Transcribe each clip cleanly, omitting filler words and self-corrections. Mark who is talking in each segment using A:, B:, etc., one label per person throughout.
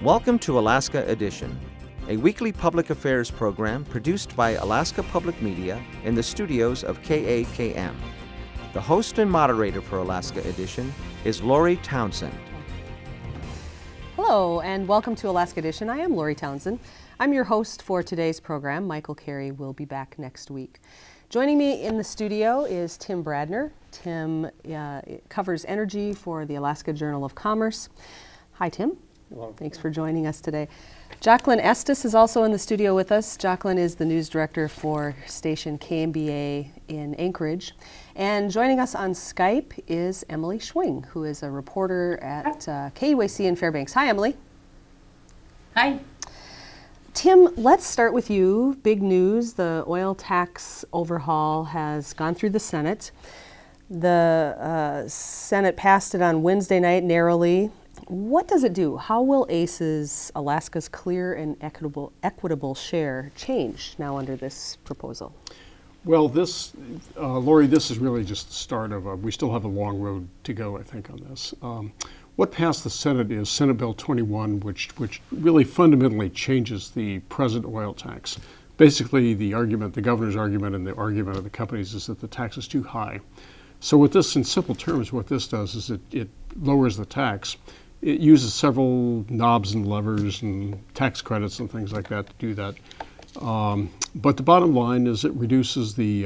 A: Welcome to Alaska Edition, a weekly public affairs program produced by Alaska Public Media in the studios of KAKM. The host and moderator for Alaska Edition is Lori Townsend.
B: Hello and welcome to Alaska Edition. I am Lori Townsend. I'm your host for today's program. Michael Carey will be back next week. Joining me in the studio is Tim Bradner. Tim covers energy for the Alaska Journal of Commerce. Hi, Tim.
C: Hello.
B: Thanks for joining us today. Jacqueline Estes is also in the studio with us. Jacqueline is the news director for station KMBA in Anchorage. And joining us on Skype is Emily Schwing, who is a reporter at KUAC in Fairbanks. Hi, Emily.
D: Hi.
B: Tim, let's start with you. Big news, the oil tax overhaul has gone through the Senate. The Senate passed it on Wednesday night narrowly. What does it do? How will ACE's, Alaska's clear and equitable share change now under this proposal?
C: Well, Lori, this is really just the start of we still have a long road to go, I think, on this. What passed the Senate is Senate Bill 21, which really fundamentally changes the present oil tax. Basically, the governor's argument and the argument of the companies is that the tax is too high. So with this, in simple terms, what this does is it lowers the tax. It uses several knobs and levers and tax credits and things like that to do that. But the bottom line is it reduces the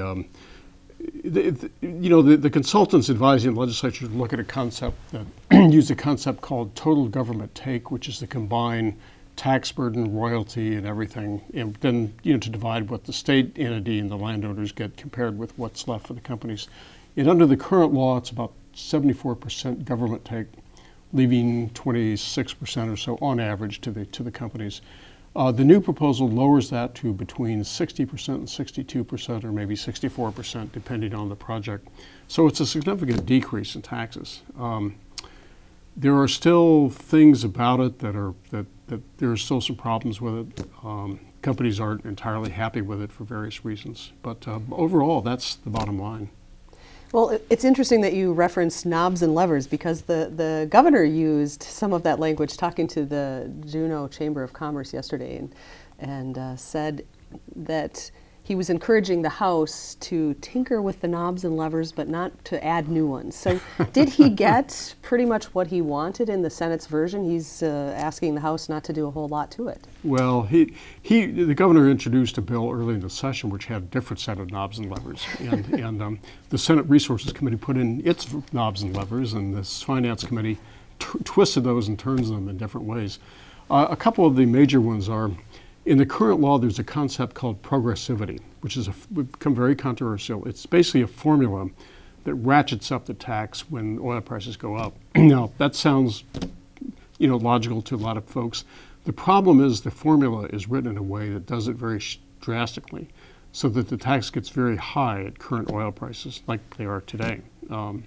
C: consultants advising the legislature to look at a concept that use a concept called total government take, which is to combine tax burden, royalty, and everything, and then to divide what the state entity and the landowners get compared with what's left for the companies. And under the current law, it's about 74% government take, leaving 26% or so on average to the companies. The new proposal lowers that to between 60% and 62%, or maybe 64%, depending on the project. So it's a significant decrease in taxes. There are still things about it that there are still some problems with it. Companies aren't entirely happy with it for various reasons. But overall, that's the bottom line.
B: Well, it's interesting that you referenced knobs and levers because the governor used some of that language talking to the Juneau Chamber of Commerce yesterday and said that he was encouraging the House to tinker with the knobs and levers but not to add new ones. So did he get pretty much what he wanted in the Senate's version? He's asking the House not to do a whole lot to it.
C: Well, the governor introduced a bill early in the session which had a different set of knobs and levers. And the Senate Resources Committee put in its knobs and levers, and the Finance Committee twisted those and turns them in different ways. A couple of the major ones are, in the current law, there's a concept called progressivity, which has become very controversial. It's basically a formula that ratchets up the tax when oil prices go up. Now, that sounds, logical to a lot of folks. The problem is the formula is written in a way that does it very drastically, so that the tax gets very high at current oil prices, like they are today. The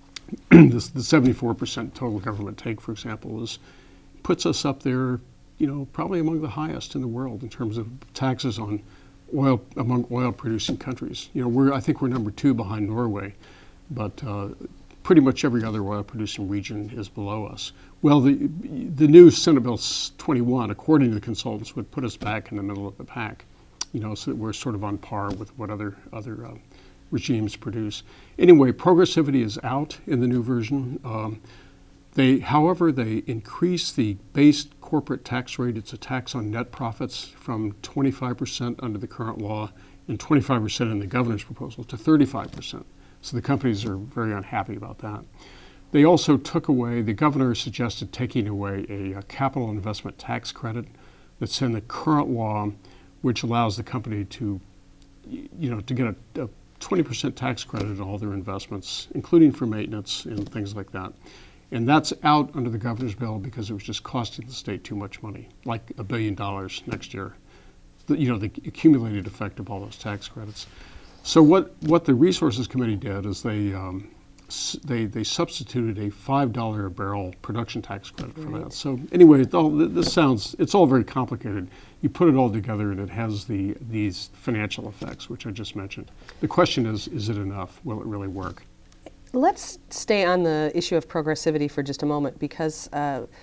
C: 74% total government take, for example, puts us up there, probably among the highest in the world in terms of taxes on oil among oil-producing countries. I think we're number 2 behind Norway, but pretty much every other oil-producing region is below us. Well, the new Senate Bill 21, according to the consultants, would put us back in the middle of the pack, so that we're sort of on par with what other regimes produce. Anyway, progressivity is out in the new version. However, they increase the base corporate tax rate. It's a tax on net profits from 25% under the current law and 25% in the governor's proposal to 35%. So the companies are very unhappy about that. They also the governor suggested taking away a capital investment tax credit that's in the current law, which allows the company to get a 20% tax credit on all their investments, including for maintenance and things like that. And that's out under the governor's bill because it was just costing the state too much money, like $1 billion next year. The accumulated effect of all those tax credits. So what the Resources Committee did is they substituted a $5 a barrel production tax credit for that. So anyway, it's all very complicated. You put it all together and it has these financial effects, which I just mentioned. The question is it enough? Will it really work?
B: Let's stay on the issue of progressivity for just a moment because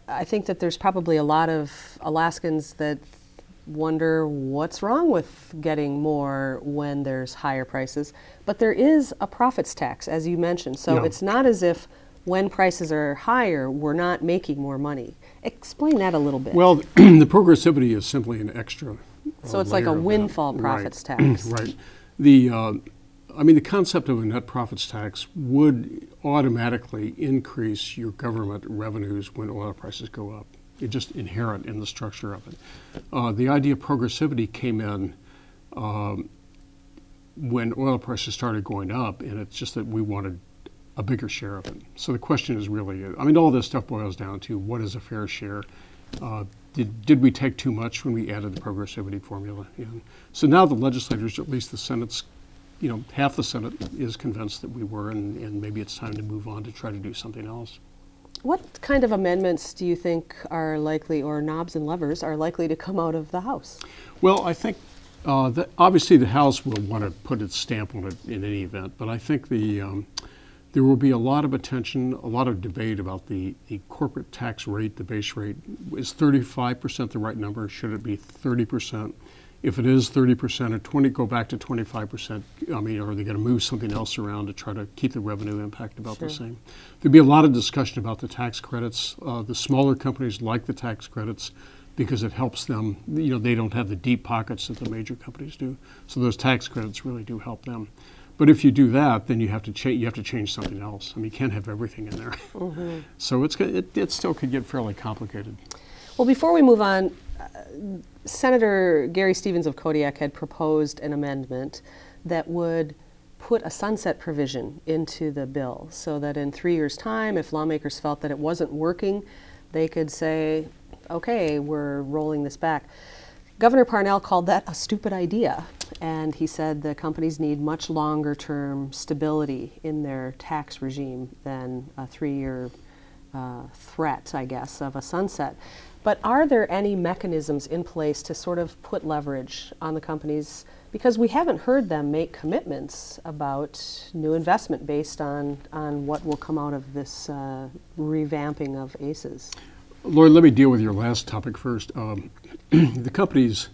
B: I think that there's probably a lot of Alaskans that wonder what's wrong with getting more when there's higher prices. But there is a profits tax, as you mentioned. So
C: Yeah.
B: it's not as if when prices are higher, we're not making more money. Explain that a little bit.
C: Well, the progressivity is simply an extra.
B: So it's like a
C: layer of that.
B: windfall profits
C: Right.
B: tax.
C: Right. The concept of a net profits tax would automatically increase your government revenues when oil prices go up. It's just inherent in the structure of it. The idea of progressivity came in when oil prices started going up, and it's just that we wanted a bigger share of it. So the question is really, all this stuff boils down to what is a fair share? Did we take too much when we added the progressivity formula in? So now the legislators, at least the Senate's, half the Senate is convinced that we were, and maybe it's time to move on to try to do something else.
B: What kind of amendments do you think are likely, or knobs and levers, are likely to come out of the House?
C: Well, I think that obviously the House will want to put its stamp on it in any event, but I think there will be a lot of attention, a lot of debate about the corporate tax rate, the base rate. Is 35% the right number? Should it be 30%? If it is 30% or go back to 25%, are they going to move something else around to try to keep the revenue impact about the same? There'll be a lot of discussion about the tax credits. The smaller companies like the tax credits because it helps them. They don't have the deep pockets that the major companies do. So those tax credits really do help them. But if you do that, then you have to change something else. You can't have everything in there. Mm-hmm. So it still could get fairly complicated.
B: Well, before we move on, Senator Gary Stevens of Kodiak had proposed an amendment that would put a sunset provision into the bill so that in 3 years' time, if lawmakers felt that it wasn't working, they could say, okay, we're rolling this back. Governor Parnell called that a stupid idea, and he said the companies need much longer-term stability in their tax regime than a 3-year threat, I guess, of a sunset. But are there any mechanisms in place to sort of put leverage on the companies? Because we haven't heard them make commitments about new investment based on what will come out of this revamping of ACES.
C: Lori, let me deal with your last topic first. The companies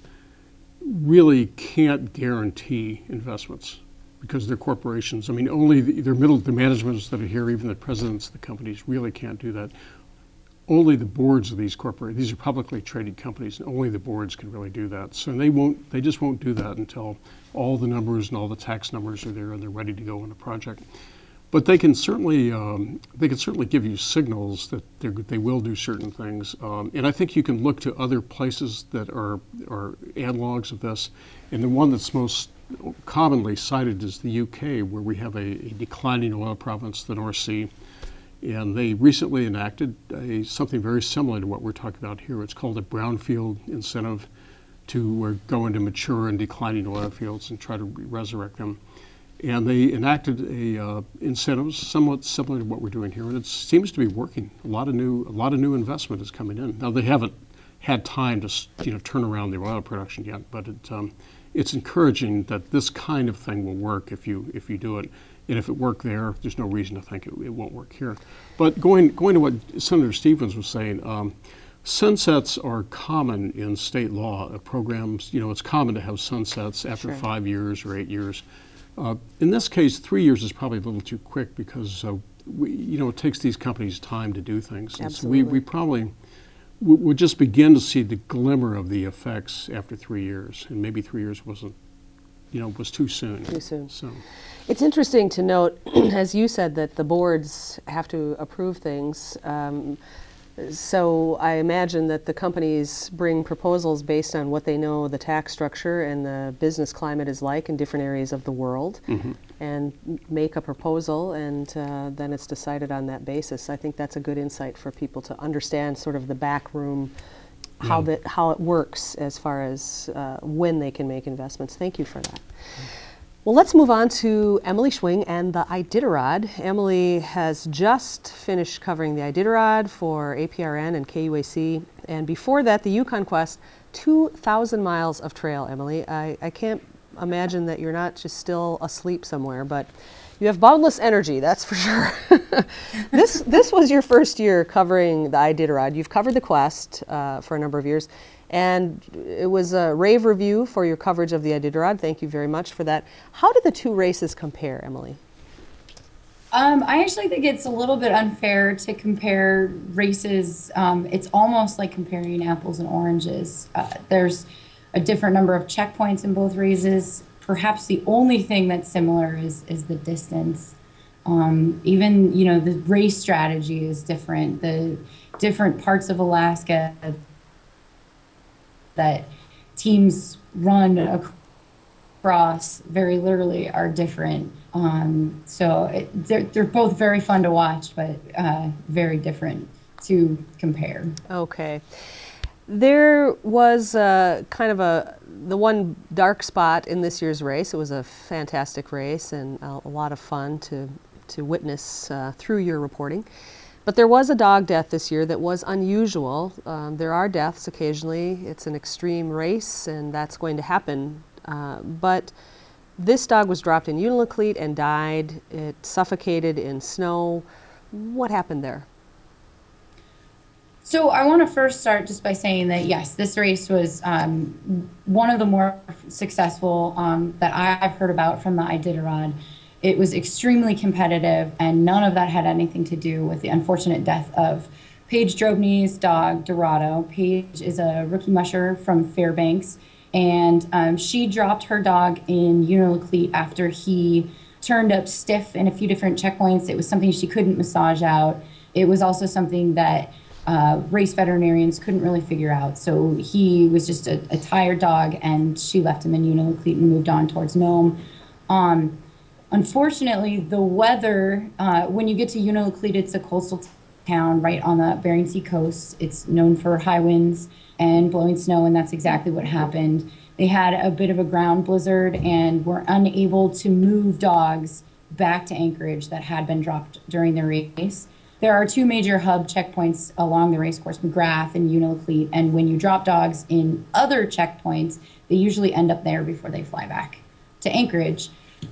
C: really can't guarantee investments because they're corporations. Only the managements that are here, even the presidents of the companies, really can't do that. Only the boards of these corporations, these are publicly traded companies, and only the boards can really do that. So they just won't do that until all the numbers and all the tax numbers are there and they're ready to go on a project. But they can certainly give you signals that they will do certain things. And I think you can look to other places that are analogs of this. And the one that's most commonly cited is the UK, where we have a declining oil province, the North Sea. And they recently enacted something very similar to what we're talking about here. It's called a brownfield incentive to go into mature and declining oil fields and try to resurrect them. And they enacted incentives somewhat similar to what we're doing here, and it seems to be working. A lot of new investment is coming in. Now they haven't had time to turn around the oil production yet, but it's encouraging that this kind of thing will work if you do it. And if it worked there, there's no reason to think it won't work here. But going to what Senator Stevens was saying, sunsets are common in state law programs. It's common to have sunsets after 5 years or 8 years. In this case, 3 years is probably a little too quick because it takes these companies time to do things. And so we probably would just begin to see the glimmer of the effects after 3 years, and maybe 3 years was too soon.
B: Too soon.
C: So
B: it's interesting to note, as you said, that the boards have to approve things. So I imagine that the companies bring proposals based on what they know the tax structure and the business climate is like in different areas of the world, and make a proposal, and then it's decided on that basis. I think that's a good insight for people to understand sort of the back room, how it works as far as when they can make investments. Thank you for that. Well, let's move on to Emily Schwing and the Iditarod. Emily has just finished covering the Iditarod for APRN and KUAC, and before that, the Yukon Quest, 2,000 miles of trail, Emily. I can't imagine that you're not just still asleep somewhere, but You have boundless energy, that's for sure. This was your first year covering the Iditarod. You've covered the Quest for a number of years, and it was a rave review for your coverage of the Iditarod. Thank you very much for that. How did the two races compare, Emily?
D: I actually think it's a little bit unfair to compare races. It's almost like comparing apples and oranges. There's a different number of checkpoints in both races. Perhaps the only thing that's similar is the distance. Even, the race strategy is different. The different parts of Alaska that teams run across very literally are different. They're both very fun to watch, but very different to compare.
B: Okay. There was the one dark spot in this year's race. It was a fantastic race and a lot of fun to witness through your reporting. But there was a dog death this year that was unusual. There are deaths occasionally. It's an extreme race, and that's going to happen. But this dog was dropped in Unalakleet and died. It suffocated in snow. What happened there?
D: So I want to first start just by saying that, yes, this race was one of the more successful that I've heard about from the Iditarod. It was extremely competitive, and none of that had anything to do with the unfortunate death of Paige Drobny's dog, Dorado. Paige is a rookie musher from Fairbanks, and she dropped her dog in Unalakleet after he turned up stiff in a few different checkpoints. It was something she couldn't massage out. It was also something that race veterinarians couldn't really figure out. So he was just a tired dog, and she left him in Unalakleet and moved on towards Nome. Unfortunately, the weather, when you get to Unalakleet, it's a coastal town right on the Bering Sea coast. It's known for high winds and blowing snow, and that's exactly what happened. They had a bit of a ground blizzard and were unable to move dogs back to Anchorage that had been dropped during the race. There are two major hub checkpoints along the race course, McGrath and Unalakleet, and when you drop dogs in other checkpoints, they usually end up there before they fly back to Anchorage.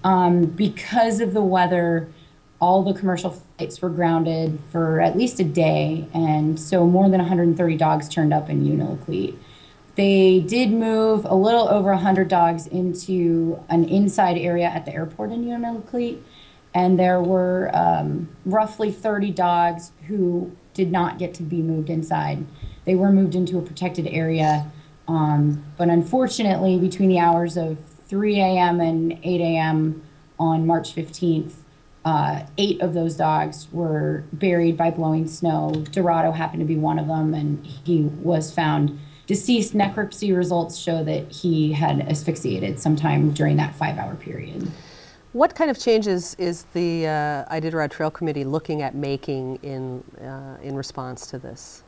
D: Because of the weather, all the commercial flights were grounded for at least a day, and so more than 130 dogs turned up in Unalakleet. They did move a little over 100 dogs into an inside area at the airport in Unalakleet, and there were roughly 30 dogs who did not get to be moved inside. They were moved into a protected area, but unfortunately, between the hours of 3 a.m. and 8 a.m. on March 15th, 8 of those dogs were buried by blowing snow. Dorado happened to be one of them, and he was found deceased. Necropsy results show that he had asphyxiated sometime during that 5-hour period.
B: What kind of changes is the Iditarod Trail Committee looking at making in response to this?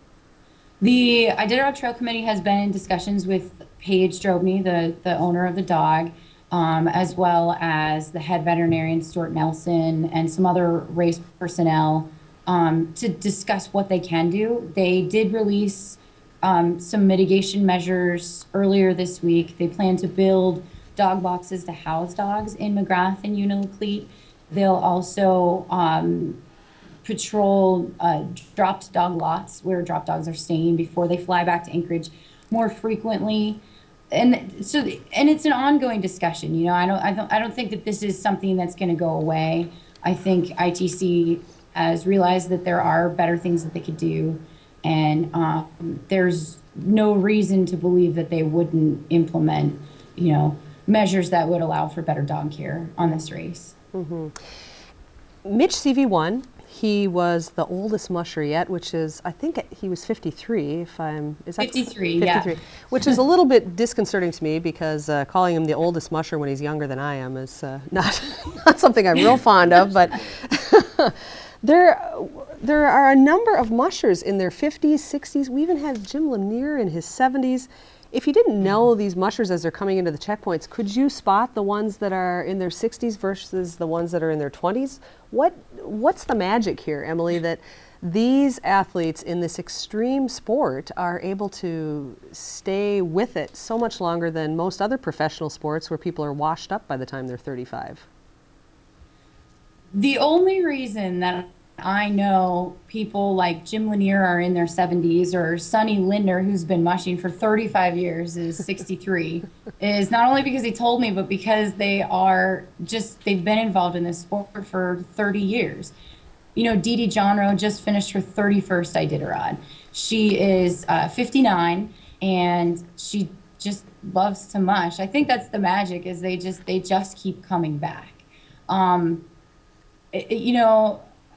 D: The Iditarod Trail Committee has been in discussions with Paige Drobny, the owner of the dog, as well as the head veterinarian, Stuart Nelson, and some other race personnel to discuss what they can do. They did release some mitigation measures earlier this week. They plan to build dog boxes to house dogs in McGrath and Unalakleet. They'll also patrol dropped dog lots where drop dogs are staying before they fly back to Anchorage more frequently. And it's an ongoing discussion. You know, I don't think that this is something that's going to go away. I think ITC has realized that there are better things that they could do, and there's no reason to believe that they wouldn't implement, measures that would allow for better dog care on this race.
B: Mm-hmm. Mitch CV won. He was the oldest musher yet, which is, I think he was 53, is that
D: 53,
B: 53,
D: yeah.
B: which is a little bit disconcerting to me because calling him the oldest musher when he's younger than I am is not something I'm real fond of, but there are a number of mushers in their 50s, 60s. We even had Jim Lanier in his 70s. If you didn't know these mushers as they're coming into the checkpoints, could you spot the ones that are in their 60s versus the ones that are in their 20s? What's the magic here, Emily, that these athletes in this extreme sport are able to stay with it so much longer than most other professional sports where people are washed up by the time they're 35?
D: The only reason that I know people like Jim Lanier are in their 70s, or Sonny Lindner, who's been mushing for 35 years, is 63, is not only because he told me, but because they've been involved in this sport for 30 years. You know, Dee Dee Johnrow just finished her 31st Iditarod. She is 59, and she just loves to mush. I think that's the magic, is they just keep coming back. You know,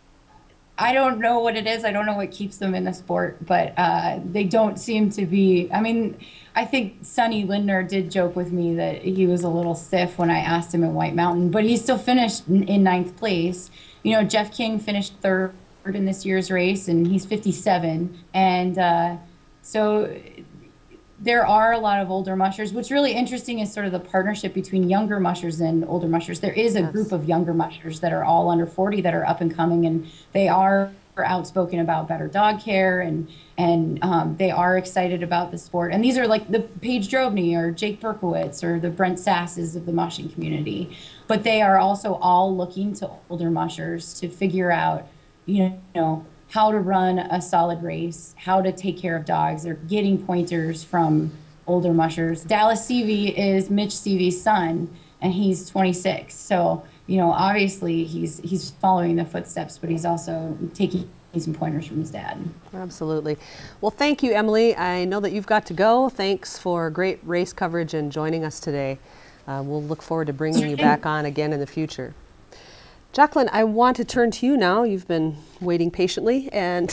D: I don't know what it is. I don't know what keeps them in the sport, but they don't seem to be. I mean, I think Sonny Lindner did joke with me that he was a little stiff when I asked him in White Mountain, but he still finished in ninth place. You know, Jeff King finished third in this year's race, and he's 57. And so there are a lot of older mushers. What's really interesting is sort of the partnership between younger mushers and older mushers. There is a group of younger mushers that are all under 40 that are up and coming, and they are outspoken about better dog care, and they are excited about the sport. And these are like the Paige Drovny or Jake Berkowitz or the Brent Sasses of the mushing community. But they are also all looking to older mushers to figure out, you know, how to run a solid race, how to take care of dogs. They're getting pointers from older mushers. Dallas Seavey is Mitch Seavey's son, and he's 26. So, you know, obviously he's following the footsteps, but he's also taking some pointers from his dad.
B: Absolutely. Well, thank you, Emily. I know that you've got to go. Thanks for great race coverage and joining us today. We'll look forward to bringing you back on again in the future. Jacqueline, I want to turn to you now. You've been waiting patiently, and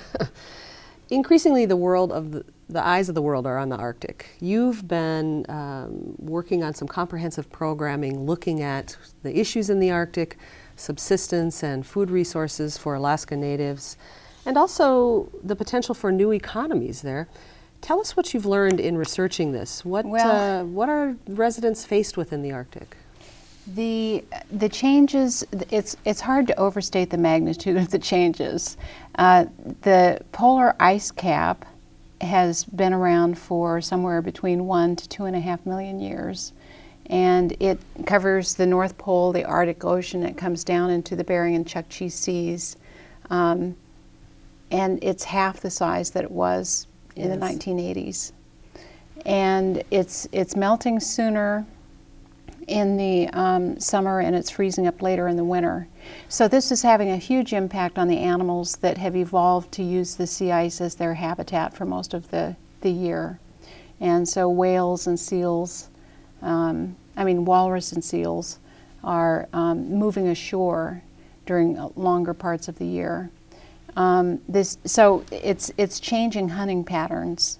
B: increasingly the eyes of the world are on the Arctic. You've been working on some comprehensive programming looking at the issues in the Arctic, subsistence and food resources for Alaska Natives, and also the potential for new economies there. Tell us what you've learned in researching this. What are residents faced with in the Arctic?
E: The changes, it's hard to overstate the magnitude of the changes. The polar ice cap has been around for somewhere between 1 to 2.5 million years. And it covers the North Pole, the Arctic Ocean. It comes down into the Bering and Chukchi Seas. And it's half the size that it was in the 1980s. And it's melting sooner in the summer, and it's freezing up later in the winter. So this is having a huge impact on the animals that have evolved to use the sea ice as their habitat for most of the year. And so whales and seals, walrus and seals are moving ashore during longer parts of the year. So it's changing hunting patterns.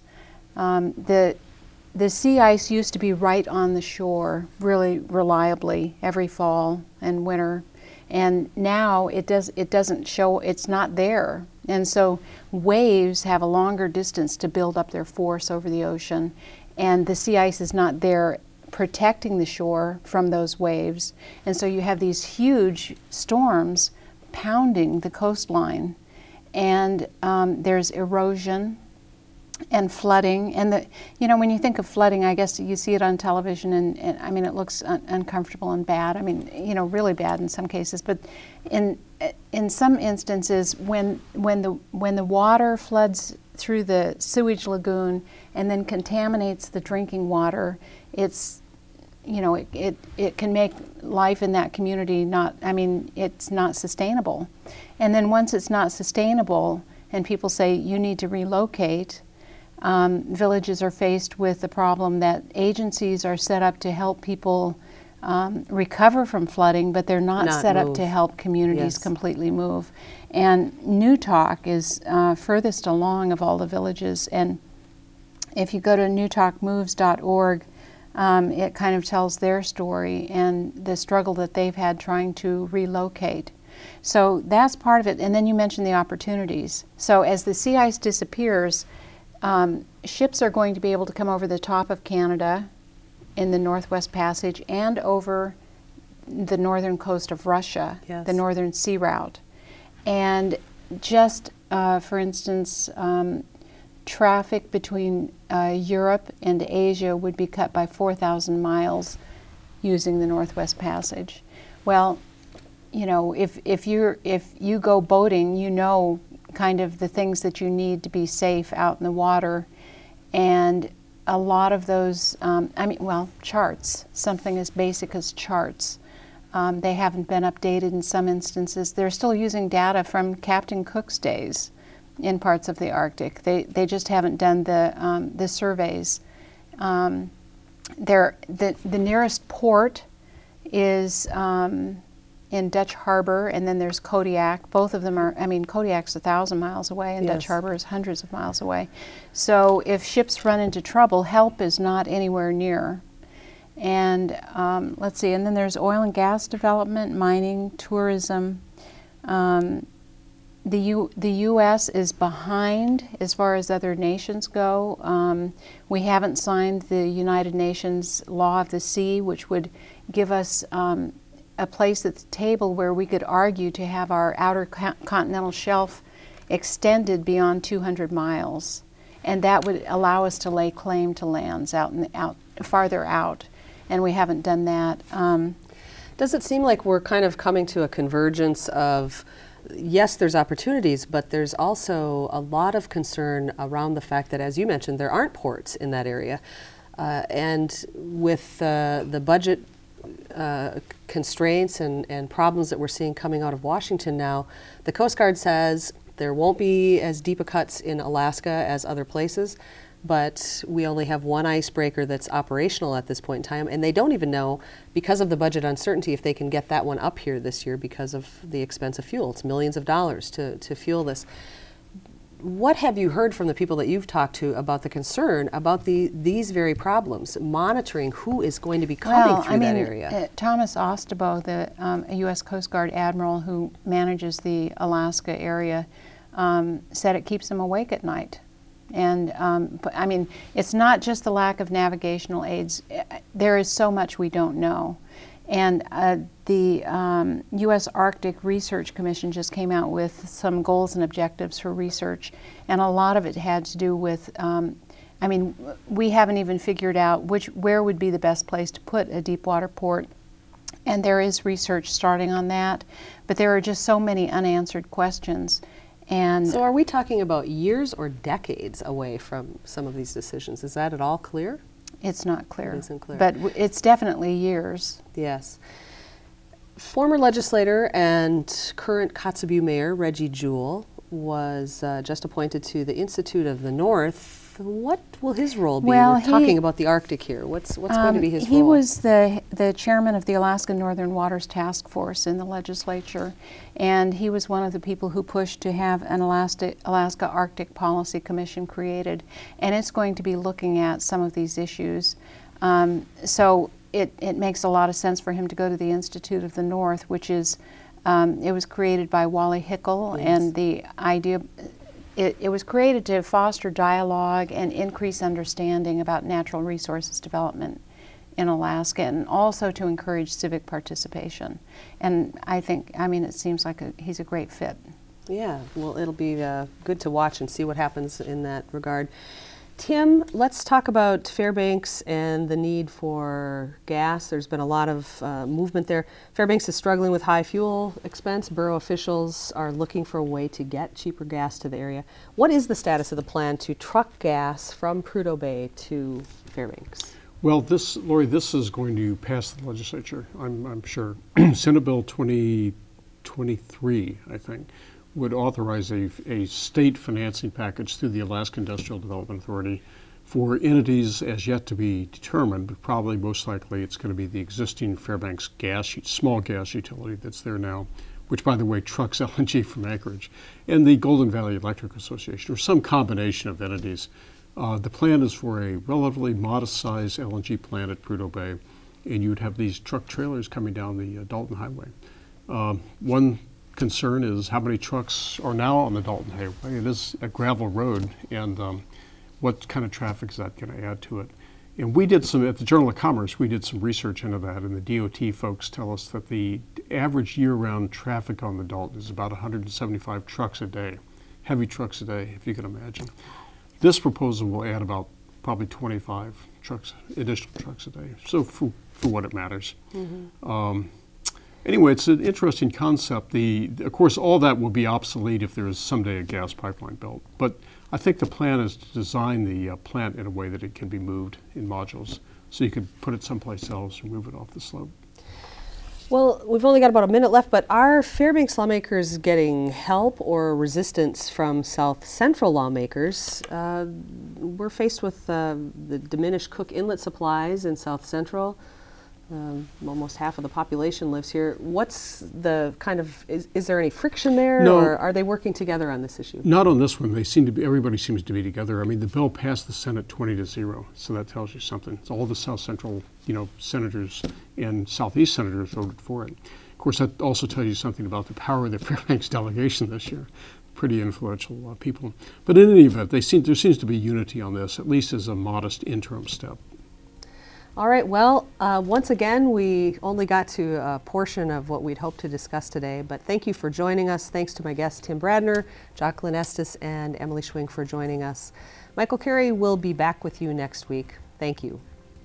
E: The sea ice used to be right on the shore, really reliably, every fall and winter, and now it doesn't show. It's not there, and so waves have a longer distance to build up their force over the ocean, and the sea ice is not there protecting the shore from those waves, and so you have these huge storms pounding the coastline, and there's erosion and flooding. And when you think of flooding, I guess you see it on television, and I mean, it looks uncomfortable and bad. I mean, really bad in some cases. But in some instances, when the water floods through the sewage lagoon and then contaminates the drinking water, it can make life in that community it's not sustainable. And then once it's not sustainable, and people say you need to relocate, villages are faced with the problem that agencies are set up to help people recover from flooding, but they're not set up to help communities completely move. And Newtok is furthest along of all the villages, and if you go to newtokmoves.org, it kind of tells their story and the struggle that they've had trying to relocate. So that's part of it. And then you mentioned the opportunities. So as the sea ice disappears, ships are going to be able to come over the top of Canada in the Northwest Passage and over the northern coast of Russia, the Northern Sea Route. And just, for instance, traffic between Europe and Asia would be cut by 4,000 miles using the Northwest Passage. Well, you know, if you go boating, you know kind of the things that you need to be safe out in the water, and a lot of those, charts, something as basic as charts. They haven't been updated in some instances. They're still using data from Captain Cook's days in parts of the Arctic. They just haven't done the surveys. The nearest port is in Dutch Harbor, and then there's Kodiak. Both of them are, Kodiak's 1,000 miles away, and
B: Yes.
E: Dutch Harbor is hundreds of miles away. So if ships run into trouble, help is not anywhere near. And let's see, and then there's oil and gas development, mining, tourism. The U.S. is behind as far as other nations go. We haven't signed the United Nations Law of the Sea, which would give us a place at the table where we could argue to have our outer continental shelf extended beyond 200 miles. And that would allow us to lay claim to lands out farther out. And we haven't done that.
B: Does it seem like we're kind of coming to a convergence of, yes, there's opportunities, but there's also a lot of concern around the fact that, as you mentioned, there aren't ports in that area. And with the budget constraints and problems that we're seeing coming out of Washington now, the Coast Guard says there won't be as deep a cuts in Alaska as other places, but we only have one icebreaker that's operational at this point in time, and they don't even know, because of the budget uncertainty, if they can get that one up here this year because of the expense of fuel. It's millions of dollars to fuel this. What have you heard from the people that you've talked to about the concern about these very problems, monitoring who is going to be coming through that area?
E: Thomas Ostabo, the U.S. Coast Guard admiral who manages the Alaska area, said it keeps him awake at night. And it's not just the lack of navigational aids. There is so much we don't know. And the U.S. Arctic Research Commission just came out with some goals and objectives for research, and a lot of it had to do with, we haven't even figured out where would be the best place to put a deep water port, and there is research starting on that, but there are just so many unanswered questions. And
B: so are we talking about years or decades away from some of these decisions? Is that at all clear?
E: It's not clear.
B: It isn't clear.
E: But it's definitely years.
B: Yes. Former legislator and current Kotzebue mayor Reggie Jewell was just appointed to the Institute of the North. What will his role be? We're talking about the Arctic here. What's going to be his role?
E: He was the chairman of the Alaska Northern Waters Task Force in the legislature, and he was one of the people who pushed to have an Alaska Arctic Policy Commission created, and it's going to be looking at some of these issues. So it makes a lot of sense for him to go to the Institute of the North, which is, it was created by Wally Hickel, yes. And the idea, it was created to foster dialogue and increase understanding about natural resources development in Alaska, and also to encourage civic participation. And I think, it seems like he's a great fit.
B: Yeah, well, it'll be good to watch and see what happens in that regard. Tim, let's talk about Fairbanks and the need for gas. There's been a lot of movement there. Fairbanks is struggling with high fuel expense. Borough officials are looking for a way to get cheaper gas to the area. What is the status of the plan to truck gas from Prudhoe Bay to Fairbanks?
C: Well, Lori, this is going to pass the legislature, I'm sure. Senate Bill 2023, I think, would authorize a state financing package through the Alaska Industrial Development Authority for entities as yet to be determined, but probably most likely it's going to be the existing Fairbanks small gas utility that's there now, which, by the way, trucks LNG from Anchorage, and the Golden Valley Electric Association, or some combination of entities. The plan is for a relatively modest-sized LNG plant at Prudhoe Bay, and you would have these truck trailers coming down the Dalton Highway. One concern is how many trucks are now on the Dalton Highway. It is a gravel road, and what kind of traffic is that going to add to it? And we did at the Journal of Commerce, we did some research into that, and the DOT folks tell us that the average year-round traffic on the Dalton is about 175 trucks a day, heavy trucks a day, if you can imagine. This proposal will add about probably 25 additional trucks a day, so for what it matters. Mm-hmm. Anyway, it's an interesting concept. Of course, all that will be obsolete if there is someday a gas pipeline built. But I think the plan is to design the plant in a way that it can be moved in modules. So you could put it someplace else or move it off the slope.
B: Well, we've only got about a minute left, but are Fairbanks lawmakers getting help or resistance from South Central lawmakers? We're faced with the diminished Cook Inlet supplies in South Central. Almost half of the population lives here. What's the kind of, is there any friction there?
C: No.
B: Or are they working together on this issue?
C: Not on this one. Everybody seems to be together. I mean, the bill passed the Senate 20-0, so that tells you something. It's all the South Central, senators and Southeast senators voted for it. Of course, that also tells you something about the power of the Fairbanks delegation this year. Pretty influential people. But in any event, there seems to be unity on this, at least as a modest interim step.
B: All right, well, once again, we only got to a portion of what we'd hoped to discuss today, but thank you for joining us. Thanks to my guests, Tim Bradner, Jacqueline Estes, and Emily Schwing for joining us. Michael Carey will be back with you next week. Thank you.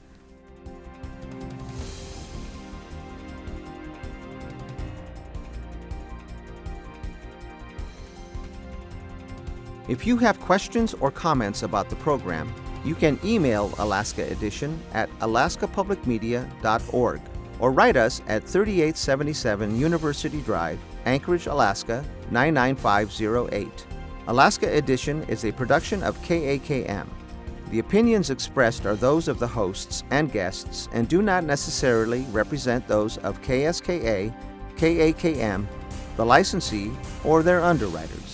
A: If you have questions or comments about the program, you can email Alaska Edition at alaskapublicmedia.org or write us at 3877 University Drive, Anchorage, Alaska 99508. Alaska Edition is a production of KAKM. The opinions expressed are those of the hosts and guests and do not necessarily represent those of KSKA, KAKM, the licensee, or their underwriters.